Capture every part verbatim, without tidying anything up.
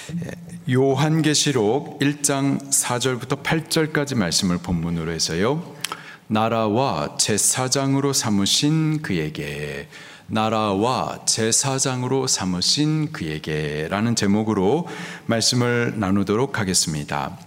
요한계시록 일 장 사 절부터 팔 절까지 말씀을 본문으로 해서요, 나라와 제사장으로 삼으신 그에게, 나라와 제사장으로 삼으신 그에게 라는 제목으로 말씀을 나누도록 하겠습니다.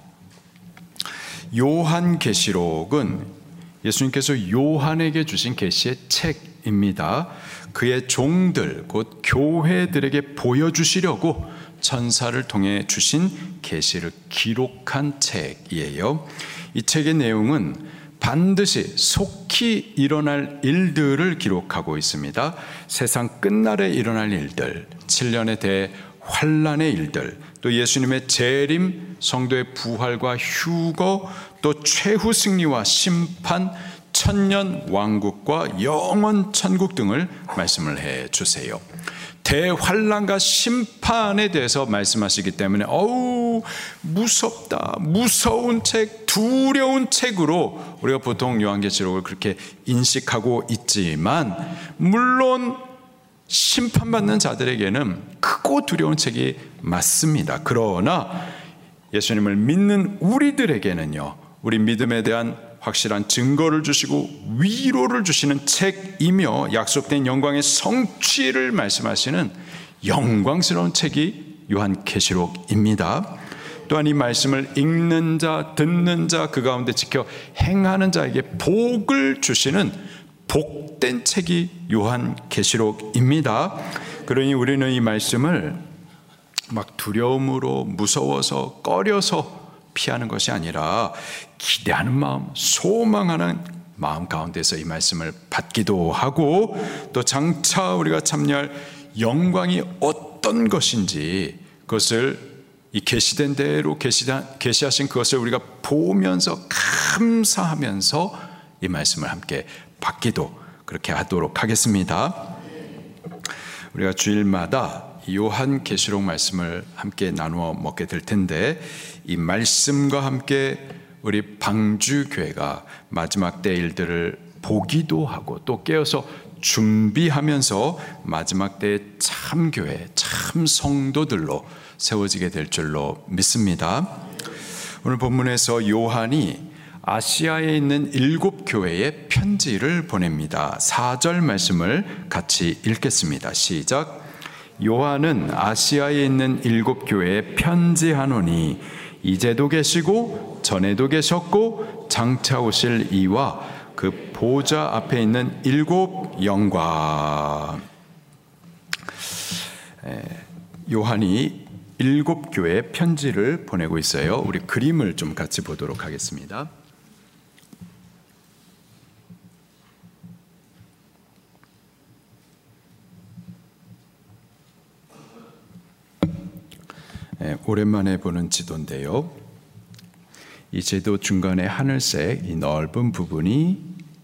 요한계시록은 예수님께서 요한에게 주신 계시의 책입니다. 그의 종들, 곧 교회들에게 보여주시려고 천사를 통해 주신 계시를 기록한 책이에요. 이 책의 내용은 반드시 속히 일어날 일들을 기록하고 있습니다. 세상 끝날에 일어날 일들, 칠 년의 대환란의 일들, 또 예수님의 재림, 성도의 부활과 휴거, 또 최후 승리와 심판, 천년 왕국과 영원 천국 등을 말씀을 해 주세요. 대환란과 심판에 대해서 말씀하시기 때문에 어우 무섭다, 무서운 책, 두려운 책으로 우리가 보통 요한계시록을 그렇게 인식하고 있지만, 물론 심판받는 자들에게는 크고 두려운 책이 맞습니다. 그러나 예수님을 믿는 우리들에게는요, 우리 믿음에 대한 확실한 증거를 주시고 위로를 주시는 책이며 약속된 영광의 성취를 말씀하시는 영광스러운 책이 요한계시록입니다. 또한 이 말씀을 읽는 자, 듣는 자, 그 가운데 지켜 행하는 자에게 복을 주시는 복된 책이 요한계시록입니다. 그러니 우리는 이 말씀을 막 두려움으로, 무서워서, 꺼려서 피하는 것이 아니라 기대하는 마음, 소망하는 마음 가운데서 이 말씀을 받기도 하고, 또 장차 우리가 참여할 영광이 어떤 것인지 그것을 이 계시된 대로 계시하신 그것을 우리가 보면서 감사하면서 이 말씀을 함께 받기도 그렇게 하도록 하겠습니다. 우리가 주일마다 요한계시록 말씀을 함께 나누어 먹게 될 텐데, 이 말씀과 함께 우리 방주교회가 마지막 때 일들을 보기도 하고 또 깨어서 준비하면서 마지막 때의 참교회, 참 성도들로 세워지게 될 줄로 믿습니다. 오늘 본문에서 요한이 아시아에 있는 일곱 교회에 편지를 보냅니다. 사 절 말씀을 같이 읽겠습니다. 시작. 요한은 아시아에 있는 일곱 교회에 편지하노니 이제도 계시고 전에도 계셨고 장차 오실 이와 그 보좌 앞에 있는 일곱 영과. 요한이 일곱 교회에 편지를 보내고 있어요. 우리 그림을 좀 같이 보도록 하겠습니다. 네, 오랜만에 보는 지도인데요. 이 지도 중간에 하늘색 이 넓은 부분이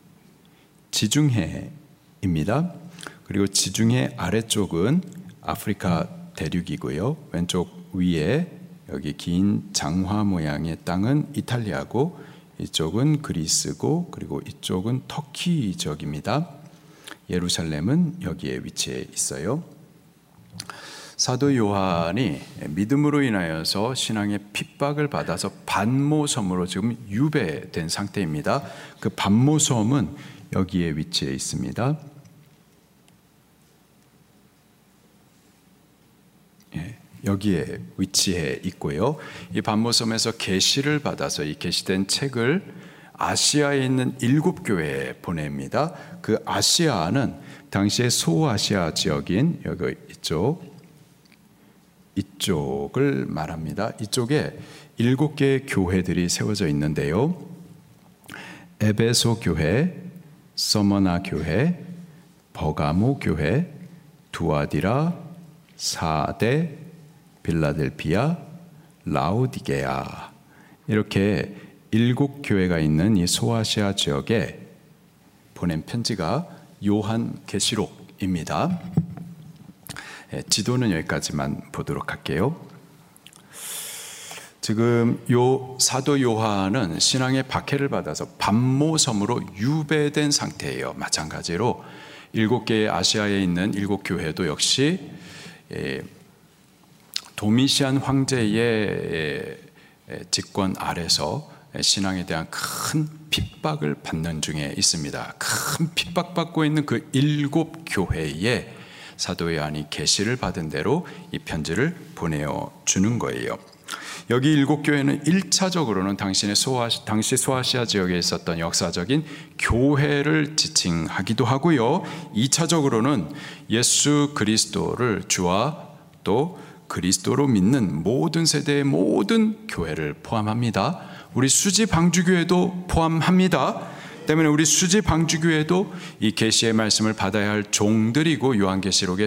지중해입니다. 그리고 지중해 아래쪽은 아프리카 대륙이고요. 왼쪽 위에 여기 긴 장화 모양의 땅은 이탈리아고, 이쪽은 그리스고, 그리고 이쪽은 터키 지역입니다. 예루살렘은 여기에 위치해 있어요. 사도 요한이 믿음으로 인하여서 신앙의 핍박을 받아서 반모섬으로 지금 유배된 상태입니다. 그 반모섬은 여기에 위치해 있습니다. 예, 여기에 위치해 있고요. 이 반모섬에서 계시를 받아서 이 계시된 책을 아시아에 있는 일곱 교회에 보냅니다. 그 아시아는 당시의 소아시아 지역인 여기 이쪽 이쪽을 말합니다. 이쪽에 일곱 개의 교회들이 세워져 있는데요. 에베소 교회, 서머나 교회, 버가모 교회, 두아디라, 사데, 빌라델피아, 라오디게아, 이렇게 일곱 교회가 있는 이 소아시아 지역에 보낸 편지가 요한계시록입니다. 지도는 여기까지만 보도록 할게요. 지금 요 사도 요한은 신앙의 박해를 받아서 반모섬으로 유배된 상태예요. 마찬가지로 일곱 개의 아시아에 있는 일곱 교회도 역시 도미시안 황제의 직권 아래서 신앙에 대한 큰 핍박을 받는 중에 있습니다. 큰 핍박받고 있는 그 일곱 교회에 사도 요한이 계시를 받은 대로 이 편지를 보내어 주는 거예요. 여기 일곱 교회는 일 차적으로는 당신의 소아, 당시 소아시아 지역에 있었던 역사적인 교회를 지칭하기도 하고요. 이 차적으로는 예수 그리스도를 주와 또 그리스도로 믿는 모든 세대의 모든 교회를 포함합니다. 우리 수지 방주교회도 포함합니다. 때문에 우리 수지 방주교회도 이 계시의 말씀을 받아야 할 종들이고 요한계시록의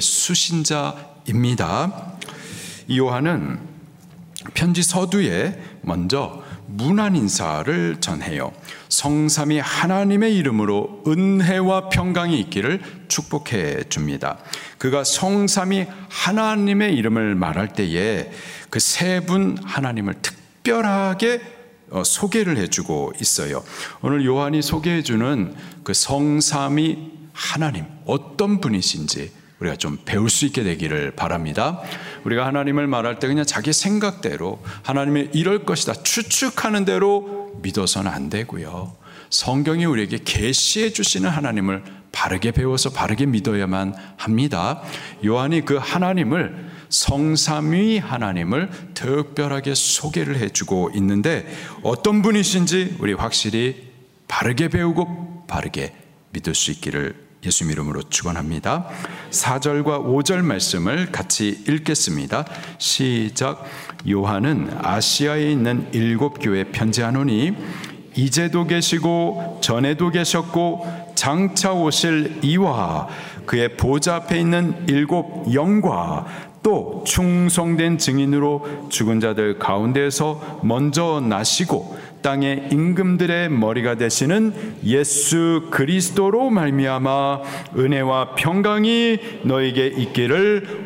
수신자입니다. 이 요한은 편지 서두에 먼저 문안 인사를 전해요. 성삼위 하나님의 이름으로 은혜와 평강이 있기를 축복해 줍니다. 그가 성삼위 하나님의 이름을 말할 때에 그 세 분 하나님을 특별하게 소개를 해주고 있어요. 오늘 요한이 소개해주는 그 성삼위 하나님 어떤 분이신지 우리가 좀 배울 수 있게 되기를 바랍니다. 우리가 하나님을 말할 때 그냥 자기 생각대로 하나님이 이럴 것이다 추측하는 대로 믿어서는 안 되고요. 성경이 우리에게 계시해 주시는 하나님을 바르게 배워서 바르게 믿어야만 합니다. 요한이 그 하나님을 성삼위 하나님을 특별하게 소개를 해주고 있는데 어떤 분이신지 우리 확실히 바르게 배우고 바르게 믿을 수 있기를 예수님 이름으로 축원합니다. 사 절과 오 절 말씀을 같이 읽겠습니다. 시작. 요한은 아시아에 있는 일곱 교회에 편지하노니 이제도 계시고 전에도 계셨고 장차 오실 이와 그의 보좌 앞에 있는 일곱 영과 또 충성된 증인으로 죽은 자들 가운데에서 먼저 나시고 땅의 임금들의 머리가 되시는 예수 그리스도로 말미암아 은혜와 평강이 너에게 있기를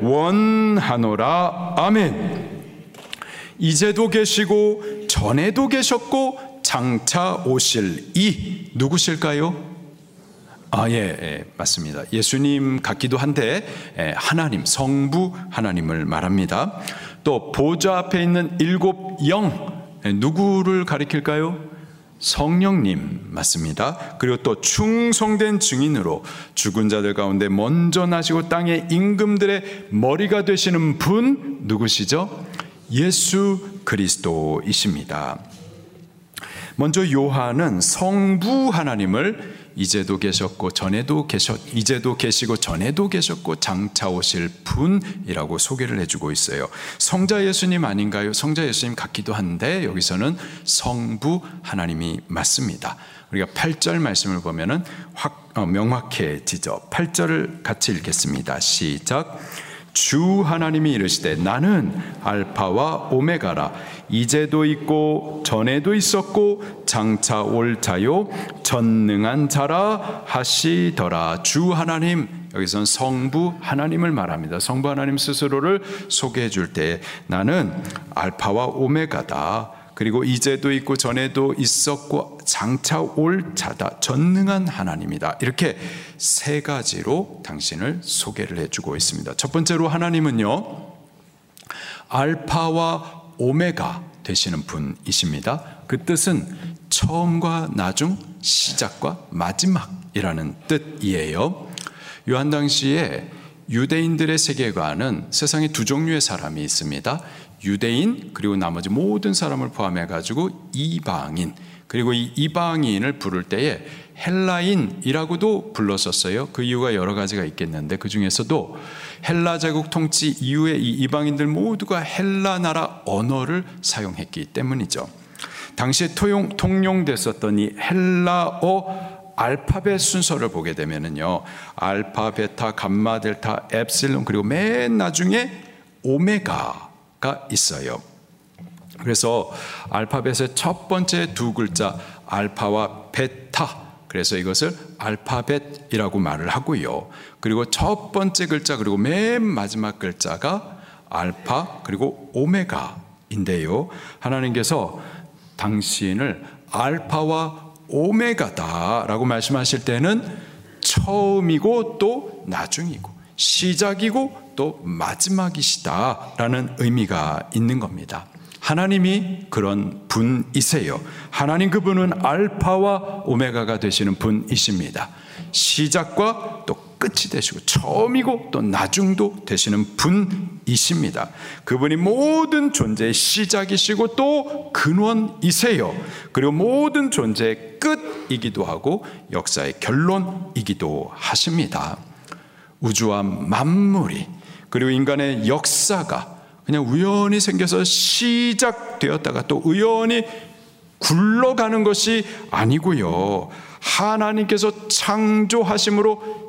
원하노라. 아멘. 이제도 계시고 전에도 계셨고 장차 오실 이 누구실까요? 아, 예, 예, 맞습니다. 예수님 같기도 한데 예, 하나님, 성부 하나님을 말합니다. 또 보좌 앞에 있는 일곱 영 예, 누구를 가리킬까요? 성령님 맞습니다. 그리고 또 충성된 증인으로 죽은 자들 가운데 먼저 나시고 땅의 임금들의 머리가 되시는 분 누구시죠? 예수 그리스도이십니다. 먼저 요한은 성부 하나님을 이제도 계셨고 전에도 계셨 이제도 계시고 전에도 계셨고 장차 오실 분이라고 소개를 해주고 있어요. 성자 예수님 아닌가요? 성자 예수님 같기도 한데 여기서는 성부 하나님이 맞습니다. 우리가 팔 절 말씀을 보면은 확 어, 명확해지죠. 팔 절을 같이 읽겠습니다. 시작. 주 하나님이 이르시되 나는 알파와 오메가라. 이제도 있고 전에도 있었고 장차 올 자요 전능한 자라 하시더라. 주 하나님, 여기서는 성부 하나님을 말합니다. 성부 하나님 스스로를 소개해 줄 때 나는 알파와 오메가다. 그리고 이제도 있고 전에도 있었고 장차 올 자다. 전능한 하나님이다. 이렇게 세 가지로 당신을 소개를 해주고 있습니다. 첫 번째로 하나님은요, 알파와 오메가 되시는 분이십니다. 그 뜻은 처음과 나중, 시작과 마지막이라는 뜻이에요. 요한 당시에 유대인들의 세계관은 세상에 두 종류의 사람이 있습니다. 유대인 그리고 나머지 모든 사람을 포함해 가지고 이방인, 그리고 이 이방인을 부를 때에 헬라인이라고도 불렀었어요. 그 이유가 여러 가지가 있겠는데 그 중에서도 헬라 제국 통치 이후에 이 이방인들 모두가 헬라 나라 언어를 사용했기 때문이죠. 당시에 통용, 통용됐었던 이 헬라어 알파벳 순서를 보게 되면은요, 알파, 베타, 감마, 델타, 엡실론, 그리고 맨 나중에 오메가가 있어요. 그래서 알파벳의 첫 번째 두 글자 알파와 베타, 그래서 이것을 알파벳이라고 말을 하고요. 그리고 첫 번째 글자 그리고 맨 마지막 글자가 알파 그리고 오메가인데요. 하나님께서 당신을 알파와 오메가다라고 말씀하실 때는 처음이고 또 나중이고 시작이고 또 마지막이시다라는 의미가 있는 겁니다. 하나님이 그런 분이세요. 하나님 그분은 알파와 오메가가 되시는 분이십니다. 시작과 또 끝이 되시고 처음이고 또 나중도 되시는 분이십니다. 그분이 모든 존재의 시작이시고 또 근원이세요. 그리고 모든 존재의 끝이기도 하고 역사의 결론이기도 하십니다. 우주와 만물이 그리고 인간의 역사가 그냥 우연히 생겨서 시작되었다가 또 우연히 굴러가는 것이 아니고요. 하나님께서 창조하심으로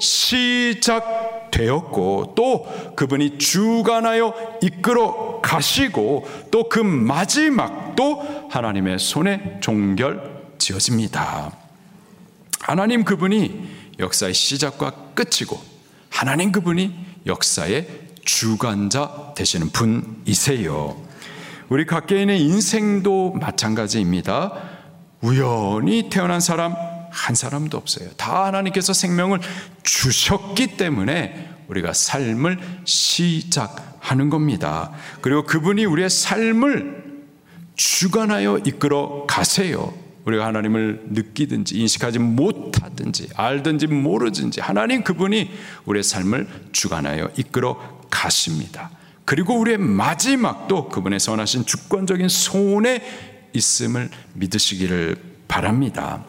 시작되었고 또 그분이 주관하여 이끌어 가시고 또 그 마지막도 하나님의 손에 종결지어집니다. 하나님 그분이 역사의 시작과 끝이고 하나님 그분이 역사의 주관자 되시는 분이세요. 우리 각개인의 인생도 마찬가지입니다. 우연히 태어난 사람 한 사람도 없어요. 다 하나님께서 생명을 주셨기 때문에 우리가 삶을 시작하는 겁니다. 그리고 그분이 우리의 삶을 주관하여 이끌어 가세요. 우리가 하나님을 느끼든지 인식하지 못하든지 알든지 모르든지 하나님 그분이 우리의 삶을 주관하여 이끌어 가십니다. 그리고 우리의 마지막도 그분의 선하신 주권적인 손에 있음을 믿으시기를 바랍니다.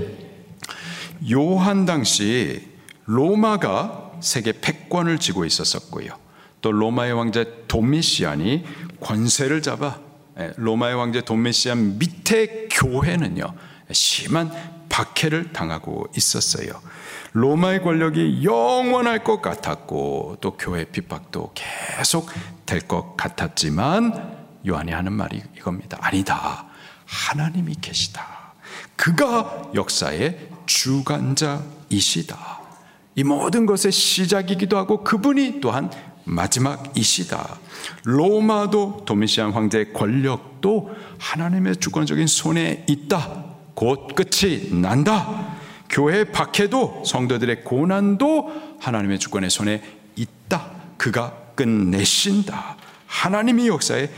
요한 당시 로마가 세계 패권을 쥐고 있었었고요. 또 로마의 왕자 도미시안이 권세를 잡아 로마의 왕자 도미시안 밑에 교회는요 심한 박해를 당하고 있었어요. 로마의 권력이 영원할 것 같았고 또 교회 핍박도 계속 될 것 같았지만 요한이 하는 말이 이겁니다. 아니다. 하나님이 계시다. 그가 역사의 주관자이시다. 이 모든 것의 시작이기도 하고 그분이 또한 마지막이시다. 로마도 도미시안 황제의 권력도 하나님의 주권적인 손에 있다. 곧 끝이 난다. 교회의 박해도 성도들의 고난도 하나님의 주권의 손에 있다. 그가 끝내신다. 하나님이 역사의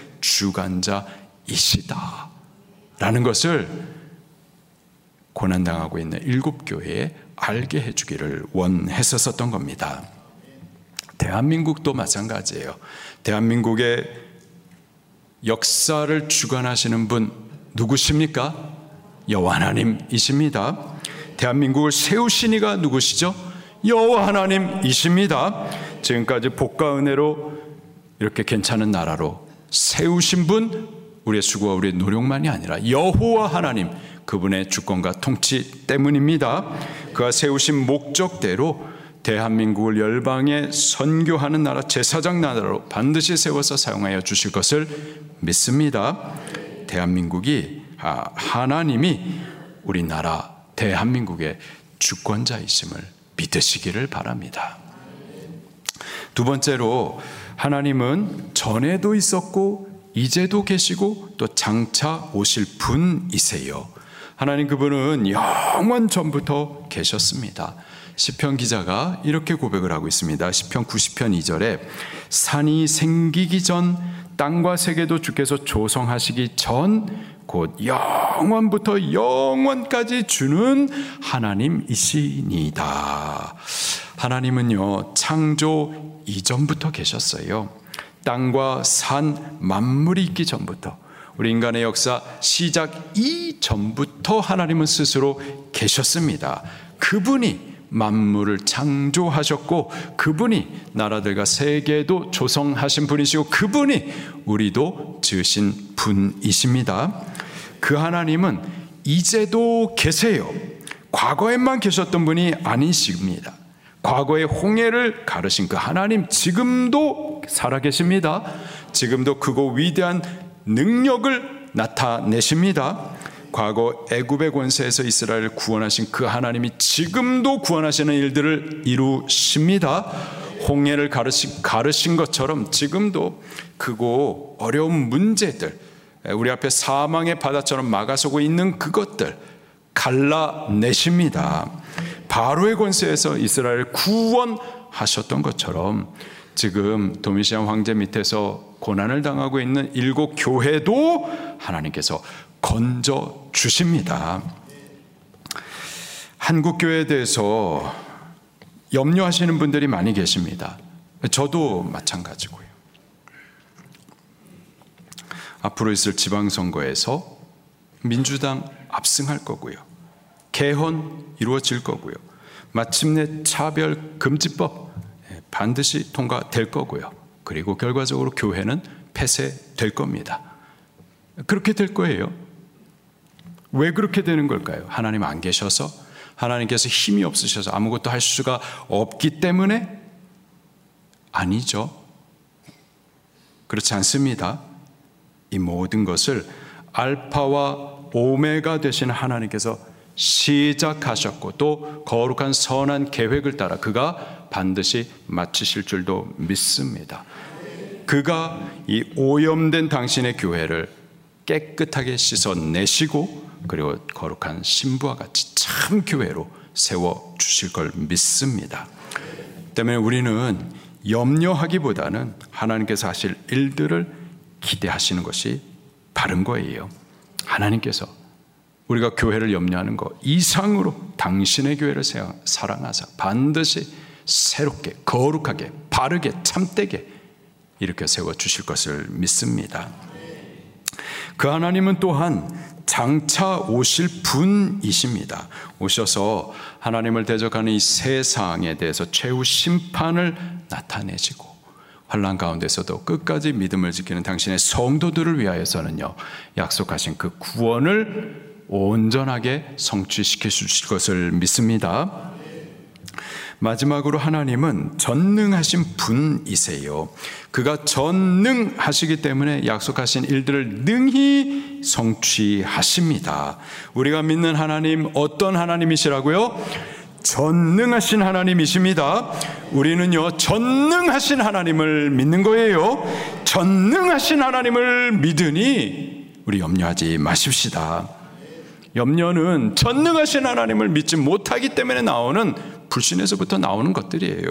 주관자이시다 라는 것을 고난당하고 있는 일곱 교회에 알게 해주기를 원했었던 겁니다. 대한민국도 마찬가지예요. 대한민국의 역사를 주관하시는 분 누구십니까? 여호와 하나님이십니다. 대한민국을 세우신 이가 누구시죠? 여호와 하나님이십니다. 지금까지 복과 은혜로 이렇게 괜찮은 나라로 세우신 분, 우리의 수고와 우리의 노력만이 아니라 여호와 하나님 그분의 주권과 통치 때문입니다. 그가 세우신 목적대로 대한민국을 열방에 선교하는 나라, 제사장 나라로 반드시 세워서 사용하여 주실 것을 믿습니다. 대한민국이 하나님이 우리나라 대한민국의 주권자이심을 믿으시기를 바랍니다. 두 번째로 하나님은 전에도 있었고 이제도 계시고 또 장차 오실 분이세요. 하나님 그분은 영원 전부터 계셨습니다. 시편 기자가 이렇게 고백을 하고 있습니다. 시편 구십 편 이 절에 산이 생기기 전 땅과 세계도 주께서 조성하시기 전 곧 영원부터 영원까지 주는 하나님이시니다. 하나님은요 창조 이전부터 계셨어요. 땅과 산 만물이 있기 전부터 우리 인간의 역사 시작 이전부터 하나님은 스스로 계셨습니다. 그분이 만물을 창조하셨고 그분이 나라들과 세계도 조성하신 분이시고 그분이 우리도 지으신 분이십니다. 그 하나님은 이제도 계세요. 과거에만 계셨던 분이 아니십니다. 과거의 홍해를 가르신 그 하나님 지금도 살아계십니다. 지금도 크고 위대한 능력을 나타내십니다. 과거 애굽의 권세에서 이스라엘을 구원하신 그 하나님이 지금도 구원하시는 일들을 이루십니다. 홍해를 가르신, 가르신 것처럼 지금도 크고 어려운 문제들, 우리 앞에 사망의 바다처럼 막아서고 있는 그것들 갈라내십니다. 바로의 권세에서 이스라엘을 구원하셨던 것처럼 지금 도미시안 황제 밑에서 고난을 당하고 있는 일곱 교회도 하나님께서 건져 주십니다. 한국 교회에 대해서 염려하시는 분들이 많이 계십니다. 저도 마찬가지고요. 앞으로 있을 지방선거에서 민주당 압승할 거고요. 개헌 이루어질 거고요. 마침내 차별금지법 반드시 통과될 거고요. 그리고 결과적으로 교회는 폐쇄될 겁니다. 그렇게 될 거예요. 왜 그렇게 되는 걸까요? 하나님 안 계셔서, 하나님께서 힘이 없으셔서 아무것도 할 수가 없기 때문에? 아니죠. 그렇지 않습니다. 이 모든 것을 알파와 오메가 되신 하나님께서 시작하셨고 또 거룩한 선한 계획을 따라 그가 반드시 마치실 줄도 믿습니다. 그가 이 오염된 당신의 교회를 깨끗하게 씻어내시고 그리고 거룩한 신부와 같이 참 교회로 세워주실 걸 믿습니다. 때문에 우리는 염려하기보다는 하나님께서 하실 일들을 기대하시는 것이 바른 거예요. 하나님께서 우리가 교회를 염려하는 것 이상으로 당신의 교회를 사랑하사 반드시 새롭게 거룩하게 바르게 참되게 이렇게 세워주실 것을 믿습니다. 그 하나님은 또한 장차 오실 분이십니다. 오셔서 하나님을 대적하는 이 세상에 대해서 최후 심판을 나타내시고 환난 가운데서도 끝까지 믿음을 지키는 당신의 성도들을 위하여서는요, 약속하신 그 구원을 온전하게 성취시켜 주실 것을 믿습니다. 마지막으로 하나님은 전능하신 분이세요. 그가 전능하시기 때문에 약속하신 일들을 능히 성취하십니다. 우리가 믿는 하나님 어떤 하나님이시라고요? 전능하신 하나님이십니다. 우리는요 전능하신 하나님을 믿는 거예요. 전능하신 하나님을 믿으니 우리 염려하지 마십시다. 염려는 전능하신 하나님을 믿지 못하기 때문에 나오는 불신에서부터 나오는 것들이에요.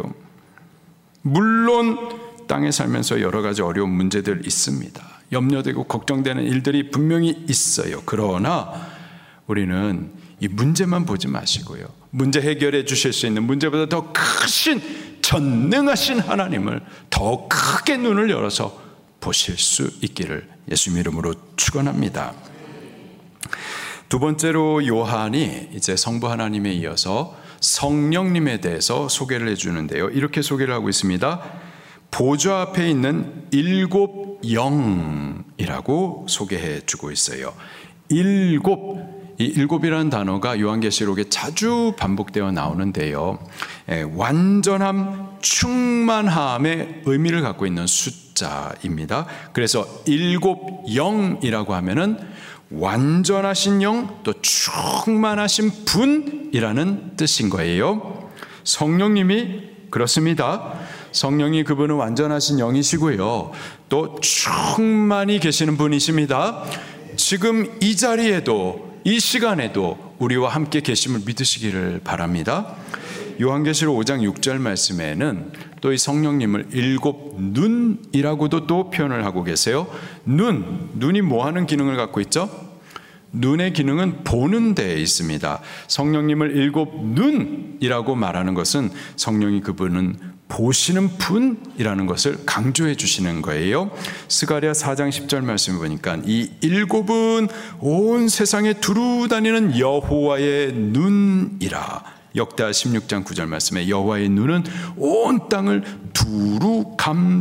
물론 땅에 살면서 여러 가지 어려운 문제들 있습니다. 염려되고 걱정되는 일들이 분명히 있어요. 그러나 우리는 이 문제만 보지 마시고요, 문제 해결해 주실 수 있는 문제보다 더 크신 전능하신 하나님을 더 크게 눈을 열어서 보실 수 있기를 예수님 이름으로 축원합니다. 두 번째로 요한이 이제 성부 하나님에 이어서 성령님에 대해서 소개를 해주는데요, 이렇게 소개를 하고 있습니다. 보좌 앞에 있는 일곱 영이라고 소개해 주고 있어요. 일곱, 이 일곱이라는 단어가 요한계시록에 자주 반복되어 나오는데요, 완전함, 충만함의 의미를 갖고 있는 숫자입니다. 그래서 일곱 영이라고 하면은 완전하신 영, 또 충만하신 분이라는 뜻인 거예요. 성령님이 그렇습니다. 성령이 그분은 완전하신 영이시고요, 또 충만히 계시는 분이십니다. 지금 이 자리에도 이 시간에도 우리와 함께 계심을 믿으시기를 바랍니다. 요한계시록 오 장 육 절 말씀에는 또 이 성령님을 일곱 눈이라고도 또 표현을 하고 계세요. 눈, 눈이 뭐 하는 기능을 갖고 있죠? 눈의 기능은 보는 데에 있습니다. 성령님을 일곱 눈이라고 말하는 것은 성령이 그분은 보시는 분이라는 것을 강조해 주시는 거예요. 스가랴 사 장 십 절 말씀을 보니까 이 일곱은 온 세상에 두루 다니는 여호와의 눈이라. 역대하 십육 장 구 절 말씀에 여호와의 눈은 온 땅을 두루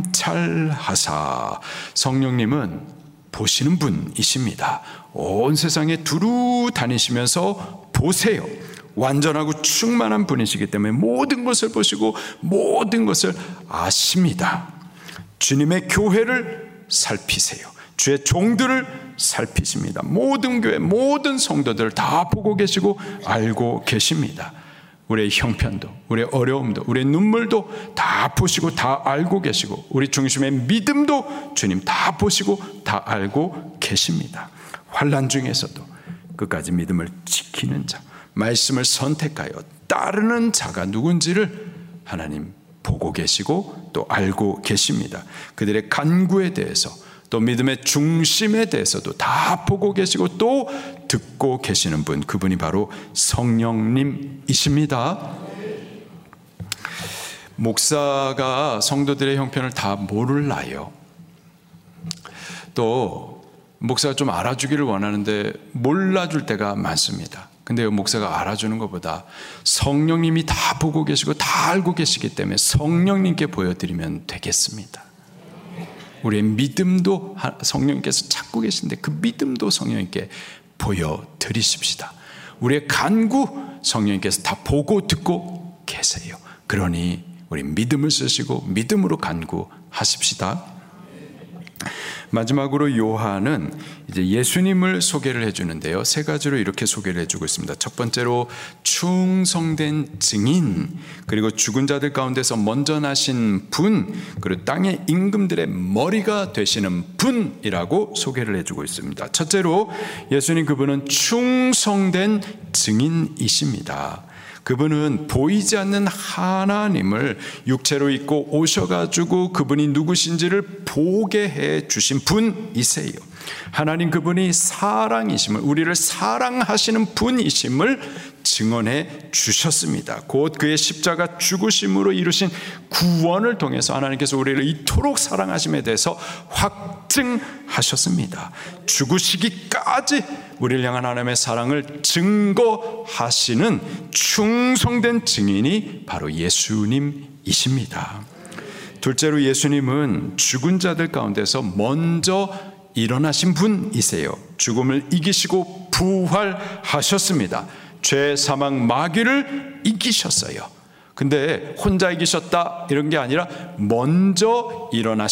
감찰하사. 성령님은 보시는 분이십니다. 온 세상에 두루 다니시면서 보세요. 완전하고 충만한 분이시기 때문에 모든 것을 보시고 모든 것을 아십니다. 주님의 교회를 살피세요. 주의 종들을 살피십니다. 모든 교회, 모든 성도들을 다 보고 계시고 알고 계십니다. 우리의 형편도, 우리의 어려움도, 우리의 눈물도 다 보시고 다 알고 계시고, 우리 중심의 믿음도 주님 다 보시고 다 알고 계십니다. 환난 중에서도 끝까지 믿음을 지키는 자, 말씀을 선택하여 따르는 자가 누군지를 하나님 보고 계시고 또 알고 계십니다. 그들의 간구에 대해서 또 믿음의 중심에 대해서도 다 보고 계시고 또 듣고 계시는 분, 그분이 바로 성령님이십니다. 목사가 성도들의 형편을 다 몰라요. 또 목사가 좀 알아주기를 원하는데 몰라줄 때가 많습니다. 근데 목사가 알아주는 것보다 성령님이 다 보고 계시고 다 알고 계시기 때문에 성령님께 보여드리면 되겠습니다. 우리의 믿음도 성령님께서 찾고 계신데 그 믿음도 성령님께 보여드리십시다. 우리의 간구 성령님께서 다 보고 듣고 계세요. 그러니 우리 믿음을 쓰시고 믿음으로 간구하십시다. 마지막으로 요한은 이제 예수님을 소개를 해주는데요. 세 가지로 이렇게 소개를 해주고 있습니다. 첫 번째로 충성된 증인, 그리고 죽은 자들 가운데서 먼저 나신 분, 그리고 땅의 임금들의 머리가 되시는 분이라고 소개를 해주고 있습니다. 첫째로 예수님, 그분은 충성된 증인이십니다. 그분은 보이지 않는 하나님을 육체로 입고 오셔가지고 그분이 누구신지를 보게 해 주신 분이세요. 하나님 그분이 사랑이심을, 우리를 사랑하시는 분이심을 증언해 주셨습니다. 곧 그의 십자가 죽으심으로 이루신 구원을 통해서 하나님께서 우리를 이토록 사랑하심에 대해서 확증하셨습니다. 죽으시기까지 우리를 향한 하나님의 사랑을 증거하시는 충성된 증인이 바로 예수님이십니다. 둘째로 예수님은 죽은 자들 가운데서 먼저 일어나신 분이세요. 죽음을 이기시고 부활하셨습니다. 죄, 사망, 마귀를 이기셨어요. 근데 혼자 이기셨다 이런 게 아니라 먼저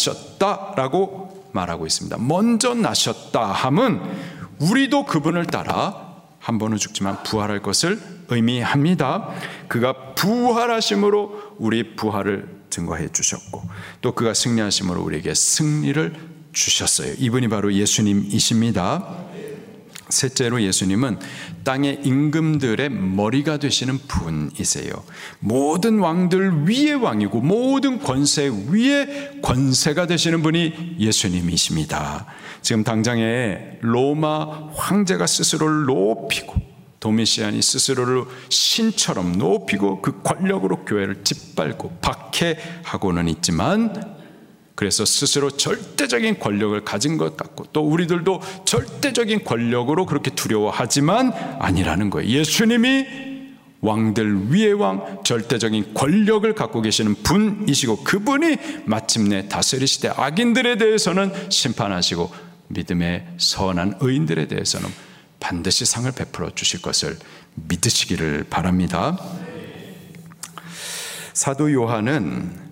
일어나셨다라고 말하고 있습니다. 먼저 나셨다 함은 우리도 그분을 따라 한 번은 죽지만 부활할 것을 의미합니다. 그가 부활하심으로 우리 부활을 증거해 주셨고 또 그가 승리하심으로 우리에게 승리를 주셨어요. 이분이 바로 예수님이십니다. 셋째로 예수님은 땅의 임금들의 머리가 되시는 분이세요. 모든 왕들 위의 왕이고 모든 권세 위의 권세가 되시는 분이 예수님이십니다. 지금 당장에 로마 황제가 스스로를 높이고 도미시안이 스스로를 신처럼 높이고 그 권력으로 교회를 짓밟고 박해하고는 있지만, 그래서 스스로 절대적인 권력을 가진 것 같고 또 우리들도 절대적인 권력으로 그렇게 두려워하지만 아니라는 거예요. 예수님이 왕들 위의 왕, 절대적인 권력을 갖고 계시는 분이시고 그분이 마침내 다스리시되 악인들에 대해서는 심판하시고 믿음의 선한 의인들에 대해서는 반드시 상을 베풀어 주실 것을 믿으시기를 바랍니다. 사도 요한은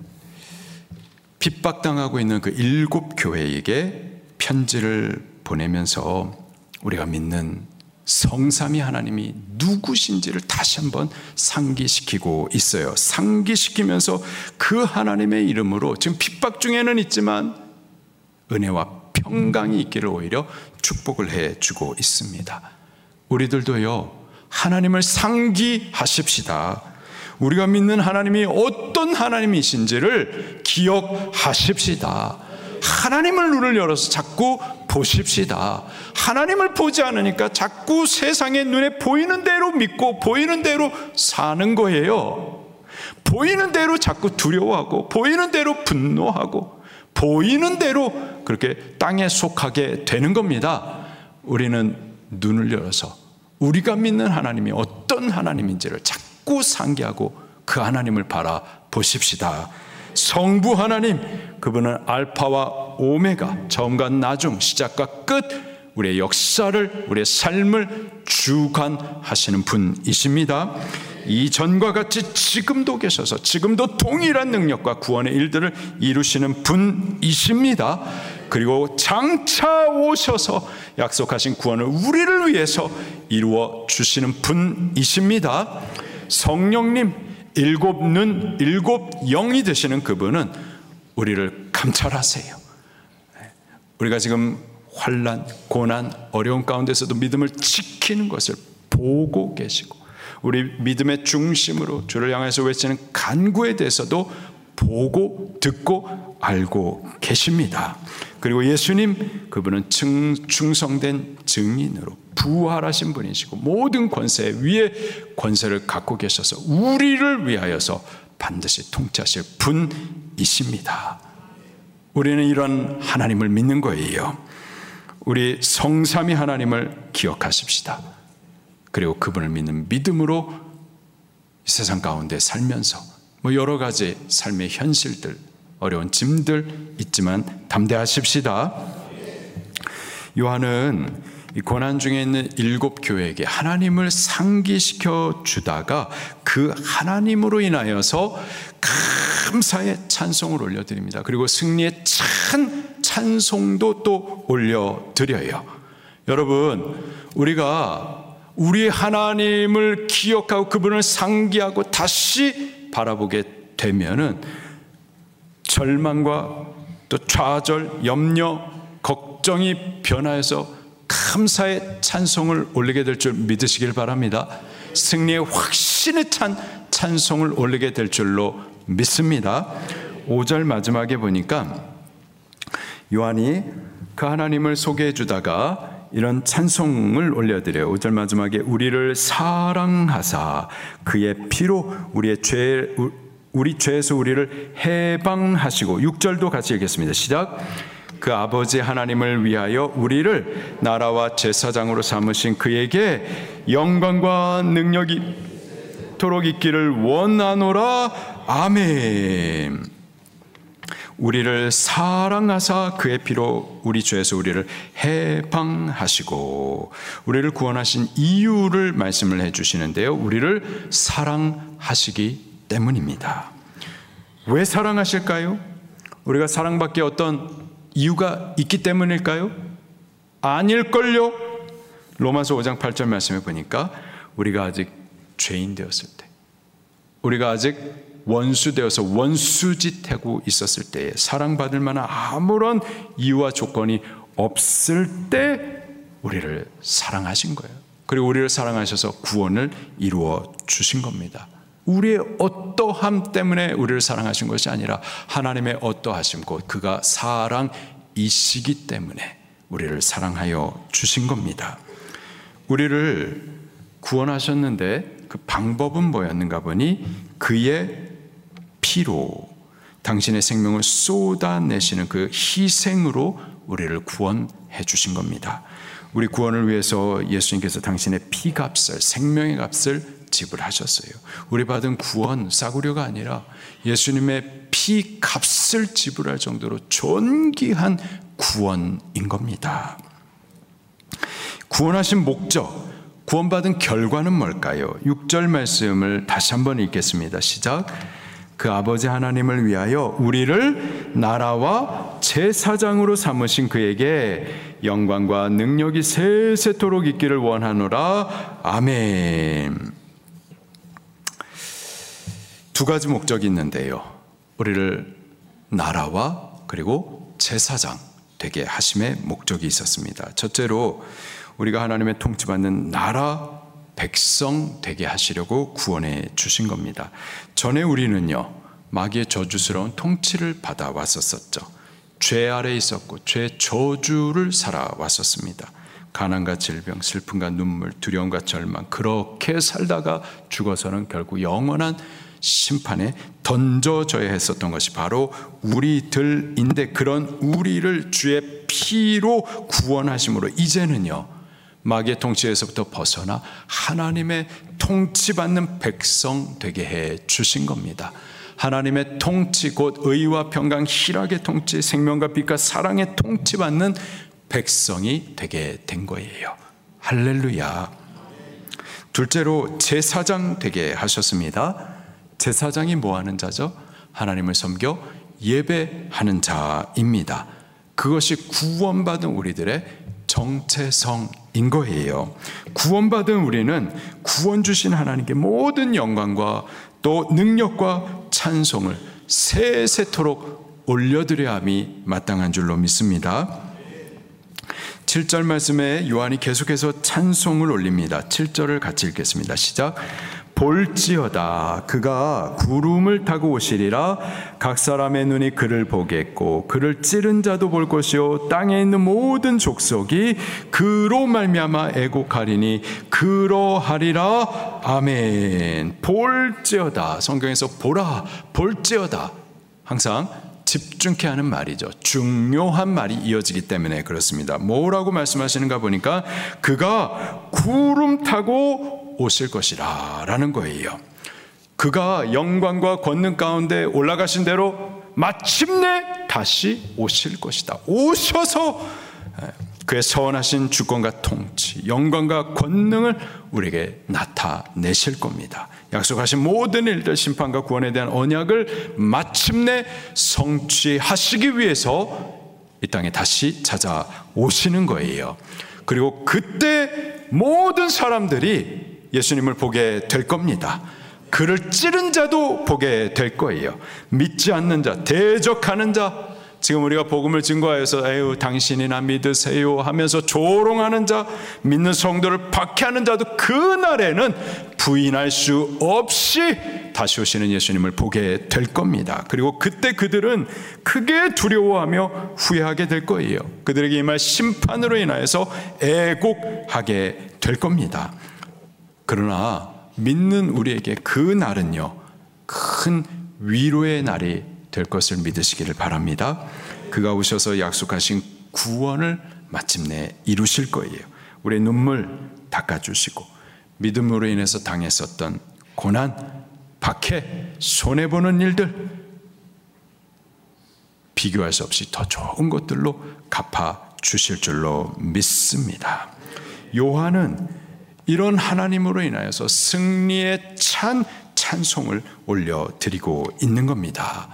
핍박당하고 있는 그 일곱 교회에게 편지를 보내면서 우리가 믿는 성삼위 하나님이 누구신지를 다시 한번 상기시키고 있어요. 상기시키면서 그 하나님의 이름으로 지금 핍박 중에는 있지만 은혜와 평강이 있기를 오히려 축복을 해주고 있습니다. 우리들도요, 하나님을 상기하십시다. 우리가 믿는 하나님이 어떤 하나님이신지를 기억하십시다. 하나님을 눈을 열어서 자꾸 보십시다. 하나님을 보지 않으니까 자꾸 세상의 눈에 보이는 대로 믿고 보이는 대로 사는 거예요. 보이는 대로 자꾸 두려워하고 보이는 대로 분노하고 보이는 대로 그렇게 땅에 속하게 되는 겁니다. 우리는 눈을 열어서 우리가 믿는 하나님이 어떤 하나님인지를 자꾸 상기하고 그 하나님을 바라보십시다. 성부 하나님, 그분은 알파와 오메가, 처음과 나중, 시작과 끝, 우리의 역사를, 우리의 삶을 주관하시는 분이십니다. 이전과 같이 지금도 계셔서 지금도 동일한 능력과 구원의 일들을 이루시는 분이십니다. 그리고 장차 오셔서 약속하신 구원을 우리를 위해서 이루어 주시는 분이십니다. 성령님, 일곱 눈, 일곱 영이 되시는 그분은 우리를 감찰하세요. 우리가 지금 환난, 고난, 어려운 가운데서도 믿음을 지키는 것을 보고 계시고 우리 믿음의 중심으로 주를 향해서 외치는 간구에 대해서도 보고 듣고 알고 계십니다. 그리고 예수님, 그분은 충성된 증인으로 부활하신 분이시고 모든 권세 위에 권세를 갖고 계셔서 우리를 위하여서 반드시 통치하실 분이십니다. 우리는 이런 하나님을 믿는 거예요. 우리 성삼위 하나님을 기억하십시다. 그리고 그분을 믿는 믿음으로 이 세상 가운데 살면서 뭐 여러 가지 삶의 현실들, 어려운 짐들 있지만 담대하십시다. 요한은 이 고난 중에 있는 일곱 교회에게 하나님을 상기시켜 주다가 그 하나님으로 인하여서 감사의 찬송을 올려드립니다. 그리고 승리의 찬 찬송도 또 올려드려요. 여러분, 우리가 우리 하나님을 기억하고 그분을 상기하고 다시 바라보게 되면은 절망과 또 좌절, 염려, 걱정이 변화해서 감사의 찬송을 올리게 될 줄 믿으시길 바랍니다. 승리의 확신에 찬 찬송을 올리게 될 줄로 믿습니다. 오 절 마지막에 보니까 요한이 그 하나님을 소개해 주다가 이런 찬송을 올려드려요. 오 절 마지막에 우리를 사랑하사 그의 피로 우리의 죄, 우리 죄에서 우리를 해방하시고, 육 절도 같이 읽겠습니다. 시작. 그 아버지 하나님을 위하여 우리를 나라와 제사장으로 삼으신 그에게 영광과 능력이 토록 있기를 원하노라. 아멘. 우리를 사랑하사 그의 피로 우리 죄에서 우리를 해방하시고, 우리를 구원하신 이유를 말씀을 해주시는데요, 우리를 사랑하시기 때문입니다. 왜 사랑하실까요? 우리가 사랑받기 어떤 이유가 있기 때문일까요? 아닐걸요? 로마서 오 장 팔 절 말씀에 보니까 우리가 아직 죄인 되었을 때, 우리가 아직 원수 되어서 원수짓하고 있었을 때에, 사랑받을 만한 아무런 이유와 조건이 없을 때 우리를 사랑하신 거예요. 그리고 우리를 사랑하셔서 구원을 이루어 주신 겁니다. 우리의 어떠함 때문에 우리를 사랑하신 것이 아니라 하나님의 어떠하심, 곧 그가 사랑이시기 때문에 우리를 사랑하여 주신 겁니다. 우리를 구원하셨는데 그 방법은 뭐였는가 보니 그의 피로, 당신의 생명을 쏟아내시는 그 희생으로 우리를 구원해 주신 겁니다. 우리 구원을 위해서 예수님께서 당신의 피값을, 생명의 값을 지불하셨어요. 우리 받은 구원 싸구려가 아니라 예수님의 피값을 지불할 정도로 존귀한 구원인 겁니다. 구원하신 목적, 구원받은 결과는 뭘까요? 육 절 말씀을 다시 한번 읽겠습니다. 시작. 그 아버지 하나님을 위하여 우리를 나라와 제사장으로 삼으신 그에게 영광과 능력이 세세토록 있기를 원하노라. 아멘. 두 가지 목적이 있는데요, 우리를 나라와 그리고 제사장 되게 하심의 목적이 있었습니다. 첫째로 우리가 하나님의 통치받는 나라, 백성 되게 하시려고 구원해 주신 겁니다. 전에 우리는요, 마귀의 저주스러운 통치를 받아왔었었죠. 죄 아래 있었고 죄 저주를 살아왔었습니다. 가난과 질병, 슬픔과 눈물, 두려움과 절망, 그렇게 살다가 죽어서는 결국 영원한 심판에 던져져야 했었던 것이 바로 우리들인데, 그런 우리를 주의 피로 구원하심으로 이제는요, 마귀의 통치에서부터 벗어나 하나님의 통치받는 백성 되게 해 주신 겁니다. 하나님의 통치, 곧 의와 평강, 희락의 통치, 생명과 빛과 사랑의 통치받는 백성이 되게 된 거예요. 할렐루야. 둘째로 제사장 되게 하셨습니다. 제사장이 뭐 하는 자죠? 하나님을 섬겨 예배하는 자입니다. 그것이 구원받은 우리들의 정체성인 거예요. 구원받은 우리는 구원 주신 하나님께 모든 영광과 또 능력과 찬송을 세세토록 올려드려야 함이 마땅한 줄로 믿습니다. 칠 절 말씀에 요한이 계속해서 찬송을 올립니다. 칠 절을 같이 읽겠습니다. 시작. 볼지어다 그가 구름을 타고 오시리라. 각 사람의 눈이 그를 보겠고 그를 찌른 자도 볼 것이요 땅에 있는 모든 족속이 그로 말미암아 애곡하리니 그러하리라. 아멘. 볼지어다. 성경에서 보라, 볼지어다 항상 집중케 하는 말이죠. 중요한 말이 이어지기 때문에 그렇습니다. 뭐라고 말씀하시는가 보니까 그가 구름 타고 오실 것이라 라는 거예요. 그가 영광과 권능 가운데 올라가신 대로 마침내 다시 오실 것이다. 오셔서 그의 선하신 주권과 통치, 영광과 권능을 우리에게 나타내실 겁니다. 약속하신 모든 일들, 심판과 구원에 대한 언약을 마침내 성취하시기 위해서 이 땅에 다시 찾아오시는 거예요. 그리고 그때 모든 사람들이 예수님을 보게 될 겁니다. 그를 찌른 자도 보게 될 거예요. 믿지 않는 자, 대적하는 자, 지금 우리가 복음을 증거하여서 에휴 당신이나 믿으세요 하면서 조롱하는 자, 믿는 성도를 박해하는 자도 그날에는 부인할 수 없이 다시 오시는 예수님을 보게 될 겁니다. 그리고 그때 그들은 크게 두려워하며 후회하게 될 거예요. 그들에게 임할 심판으로 인하여서 애곡하게 될 겁니다. 그러나 믿는 우리에게 그 날은요, 큰 위로의 날이 될 것을 믿으시기를 바랍니다. 그가 오셔서 약속하신 구원을 마침내 이루실 거예요. 우리의 눈물 닦아주시고 믿음으로 인해서 당했었던 고난, 박해, 손해보는 일들 비교할 수 없이 더 좋은 것들로 갚아주실 줄로 믿습니다. 요한은 이런 하나님으로 인하여서 승리의 찬 찬송을 올려드리고 있는 겁니다.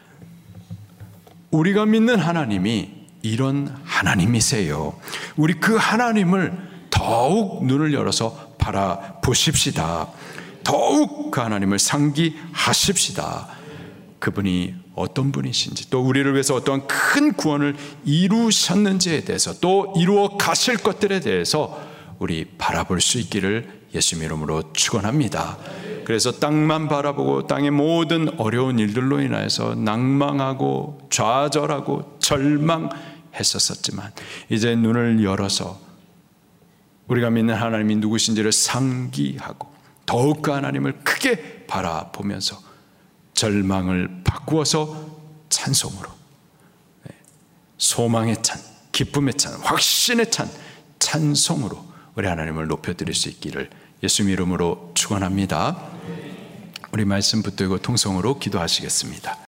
우리가 믿는 하나님이 이런 하나님이세요. 우리 그 하나님을 더욱 눈을 열어서 바라보십시다. 더욱 그 하나님을 상기하십시다. 그분이 어떤 분이신지, 또 우리를 위해서 어떠한 큰 구원을 이루셨는지에 대해서, 또 이루어 가실 것들에 대해서 우리 바라볼 수 있기를 예수 이름으로 축원합니다. 그래서 땅만 바라보고 땅의 모든 어려운 일들로 인하여서 낭망하고 좌절하고 절망했었지만 이제 눈을 열어서 우리가 믿는 하나님이 누구신지를 상기하고 더욱 그 하나님을 크게 바라보면서 절망을 바꾸어서 찬송으로, 소망의 찬, 기쁨의 찬, 확신의 찬 찬송으로 우리 하나님을 높여드릴 수 있기를 예수 이름으로 축원합니다. 우리 말씀 붙들고 통성으로 기도하시겠습니다.